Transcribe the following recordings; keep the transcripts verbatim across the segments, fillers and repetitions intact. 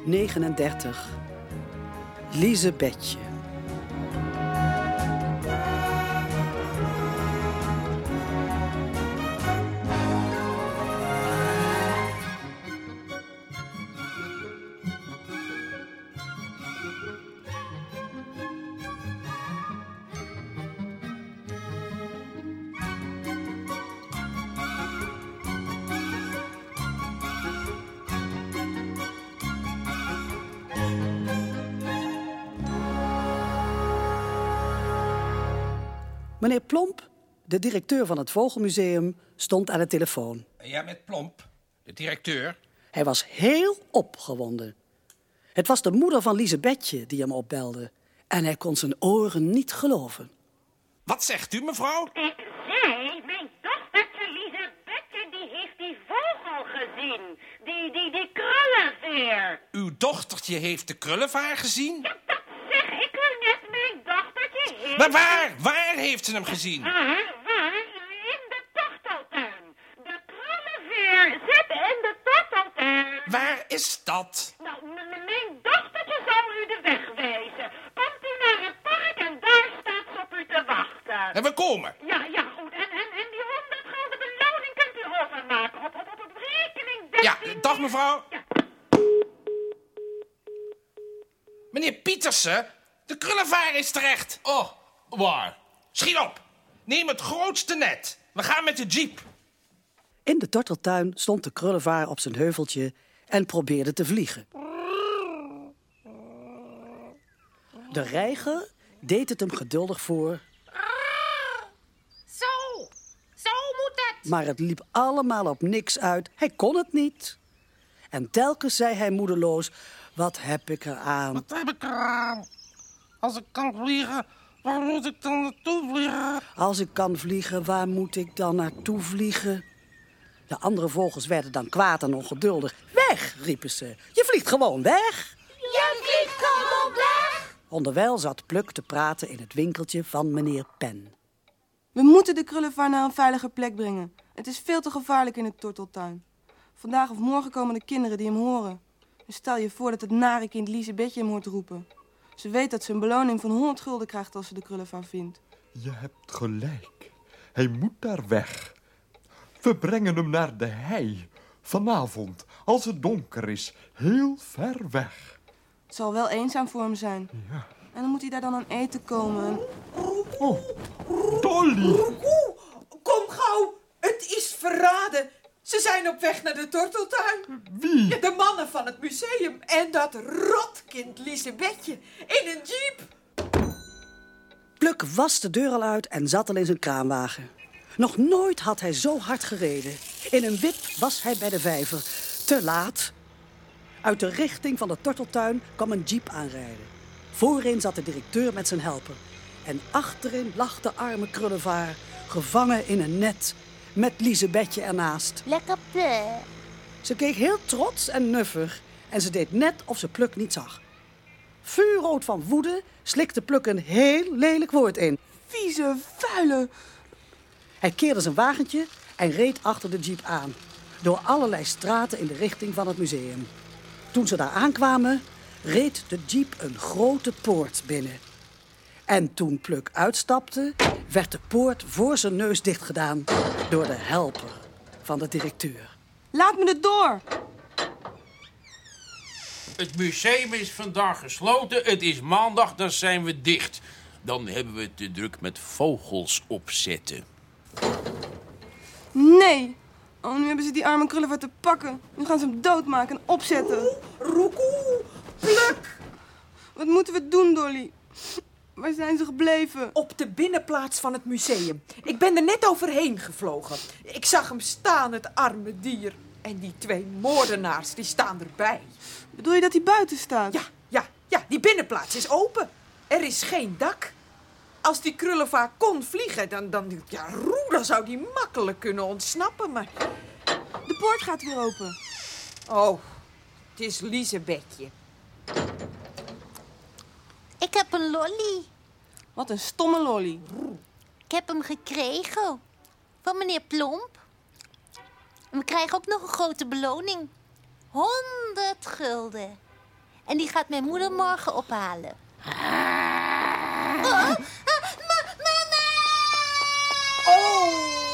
negenendertig. Liesebetje. Meneer Plomp, de directeur van het Vogelmuseum, stond aan de telefoon. Ja, met Plomp, de directeur. Hij was heel opgewonden. Het was de moeder van Liesebetje die hem opbelde. En hij kon zijn oren niet geloven. Wat zegt u, mevrouw? Ik zei, mijn dochtertje Liesebetje, die heeft die vogel gezien. Die, die, die krullenveer. Uw dochtertje heeft de krullenvaar gezien? Ja, dat zeg ik u net, mijn dochtertje heeft... Maar waar? Waar heeft ze hem gezien? Waar? Waar? In de torteltuin. De krullenveer zit in de torteltuin. Waar is dat? Nou, m- m- mijn dochtertje zal u de weg wijzen. Komt u naar het park en daar staat ze op u te wachten. En we komen. Ja, ja, goed. En, en, en die honderd gulden beloning kunt u overmaken op, op, op, op rekening dertien... Ja, dag mevrouw. Ja. Meneer Pietersen, de krullenvaar is terecht. Oh, waar? Schiet op. Neem het grootste net. We gaan met de jeep. In de torteltuin stond de krullenvaar op zijn heuveltje en probeerde te vliegen. De reiger deed het hem geduldig voor. Zo, zo moet het. Maar het liep allemaal op niks uit. Hij kon het niet. En telkens zei hij moedeloos, wat heb ik eraan? Wat heb ik eraan? Als ik kan vliegen, waar moet ik dan naartoe vliegen? Als ik kan vliegen, waar moet ik dan naartoe vliegen? De andere vogels werden dan kwaad en ongeduldig. Weg, riepen ze. Je vliegt gewoon weg. Je vliegt gewoon weg. Onderwijl zat Pluk te praten in het winkeltje van meneer Pen. We moeten de krullenvaar naar een veilige plek brengen. Het is veel te gevaarlijk in de torteltuin. Vandaag of morgen komen de kinderen die hem horen. Dus stel je voor dat het nare kind Liesebetje hem hoort roepen. Ze weet dat ze een beloning van honderd gulden krijgt als ze de krullenvaar vindt. Je hebt gelijk. Hij moet daar weg. We brengen hem naar de hei. Vanavond, als het donker is, heel ver weg. Het zal wel eenzaam voor hem zijn. Ja. En dan moet hij daar dan aan eten komen. Oh, Dolly! Oeh, kom gauw. Het is verraden. Ze zijn op weg naar de torteltuin. Wie? Ja, de mannen van het museum. En dat rotkind Liesebetje. In een jeep. Pluk was de deur al uit en zat al in zijn kraanwagen. Nog nooit had hij zo hard gereden. In een wip was hij bij de vijver. Te laat. Uit de richting van de torteltuin kwam een jeep aanrijden. Voorin zat de directeur met zijn helper. En achterin lag de arme krullenvaar, gevangen in een net, met Liesebetje ernaast. Lekker plek. Ze keek heel trots en nuffig en ze deed net of ze Pluk niet zag. Vuurrood van woede slikte Pluk een heel lelijk woord in. Vieze, vuile. Hij keerde zijn wagentje en reed achter de jeep aan, door allerlei straten in de richting van het museum. Toen ze daar aankwamen, reed de jeep een grote poort binnen. En toen Pluk uitstapte, werd de poort voor zijn neus dichtgedaan door de helper van de directeur. Laat me er door. Het museum is vandaag gesloten. Het is maandag, dan zijn we dicht. Dan hebben we het te druk met vogels opzetten. Nee. Oh, nu hebben ze die arme krullenvaar te pakken. Nu gaan ze hem doodmaken en opzetten. Roekoe, Pluk. Wat moeten we doen, Dolly? Waar zijn ze gebleven? Op de binnenplaats van het museum. Ik ben er net overheen gevlogen. Ik zag hem staan, het arme dier. En die twee moordenaars, die staan erbij. Bedoel je dat hij buiten staat? Ja, ja, ja, die binnenplaats is open. Er is geen dak. Als die krullenvaar kon vliegen, dan, dan, ja, roe, dan zou die makkelijk kunnen ontsnappen. Maar, De poort gaat weer open. oh, het is Liesebetje. Ik heb een lolly. Wat een stomme lolly. Ik heb hem gekregen. Van meneer Plomp. En we krijgen ook nog een grote beloning. Honderd gulden. En die gaat mijn moeder morgen ophalen. Oh, mama! Oh,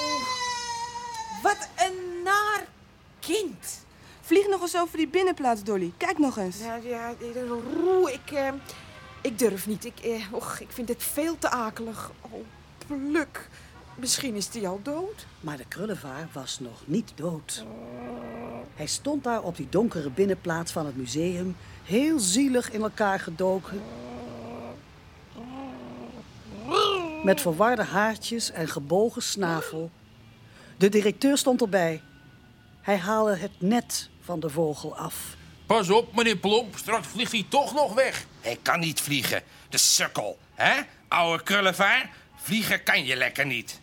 wat een naar kind. Vlieg nog eens over die binnenplaats, Dolly. Kijk nog eens. Ja, ja, roe, ik, eh, ik durf niet. Ik, eh, och, ik vind het veel te akelig. Oh, Pluk. Misschien is die al dood. Maar de krullevaar was nog niet dood. Hij stond daar op die donkere binnenplaats van het museum, heel zielig in elkaar gedoken. Met verwarde haartjes en gebogen snavel. De directeur stond erbij. Hij haalde het net van de vogel af. Pas op, meneer Plomp. Straks vliegt hij toch nog weg. Hij kan niet vliegen, de sukkel. Hè, ouwe krullevaar? Vliegen kan je lekker niet.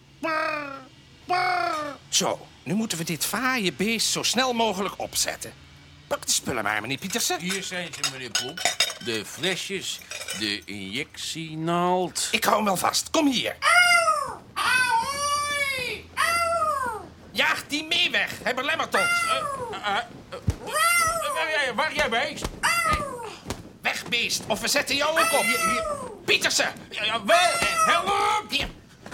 Zo, nu moeten we dit fraaie beest zo snel mogelijk opzetten. Pak de spullen maar, meneer Pietersen. Hier zijn ze, meneer Plomp. De flesjes, de injectienaald. Ik hou hem wel vast. Kom hier. Jaag die mee weg. Hij belemmert ons. Uh, uh, uh, uh, waar jij bij? Weg, beest. Of we zetten jou ook op. Hier, hier. Pietersen. Ja, ja, wel. Help. Hier.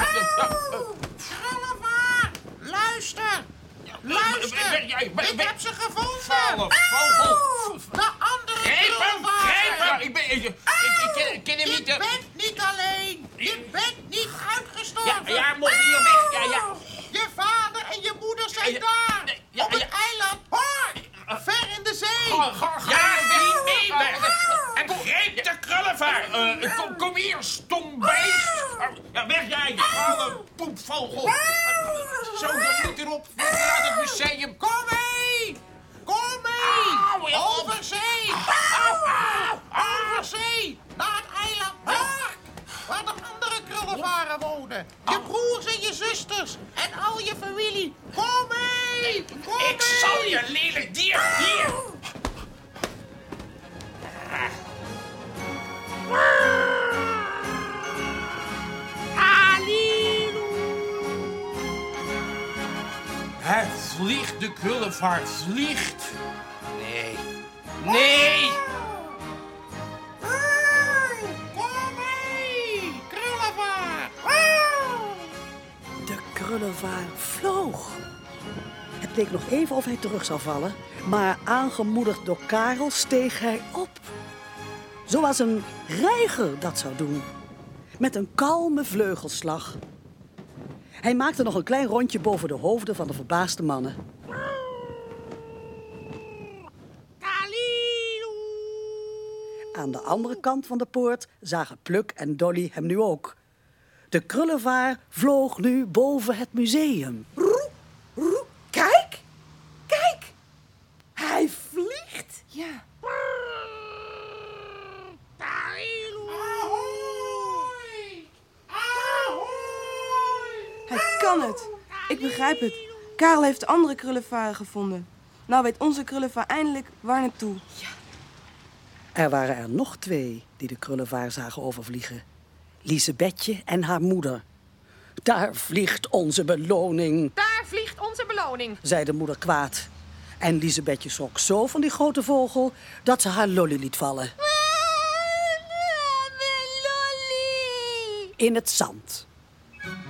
Krullevaar, luister. Luister. Ik heb ze gevonden. Vuile vogel. De andere Grijp hem, krullevaar. grijp hem. Ja, ik ben... Ik, ik, ik ken, ken hem Je niet... uh, bent niet alleen. Je bent niet Ja, uitgestorven. ja, moet hier weg. Ja, ja. Je vader en je moeder zijn Ja, daar. nee, ja, op het ja. eiland. Hoor. Ver in de zee. Ga, ga, ga. Jaag die mee Uh, weg. En grijp de krullevaar. uh, kom, kom hier, stom beest. Uh, ja, weg jij, vuile poepvogel. Uh, zo, dat moet erop. Uit het museum. Kom mee. Kom mee. Over zee. Over zee. Naar het eiland Park. Waar de andere krullevaren wonen. Je broers en je zusters. En al je familie. Kom mee. Kom Ik mee. zal je lelijk dier. Hier. Hij vliegt, de krullevaart vliegt. Nee. Nee. Kom mee. Krullevaar. De krullevaar vloog. Het leek nog even of hij terug zou vallen, maar aangemoedigd door Karel steeg hij op. Zoals een reiger dat zou doen. Met een kalme vleugelslag. Hij maakte nog een klein rondje boven de hoofden van de verbaasde mannen. Aan de andere kant van de poort zagen Pluk en Dolly hem nu ook. De krullevaar vloog nu boven het museum. Roe, roe, kijk. Kijk. Hij vliegt. Ja. Hij kan het. Ik begrijp het. Karel heeft de andere krullevaren gevonden. Nou weet onze krullevaar eindelijk waar naartoe. Er waren er nog twee die de krullevaar zagen overvliegen. Liesebetje en haar moeder. Daar vliegt onze beloning, Daar vliegt onze beloning. zei de moeder kwaad. En Liesebetje schrok zo van die grote vogel dat ze haar lolly liet vallen. Mijn lolly! In het zand.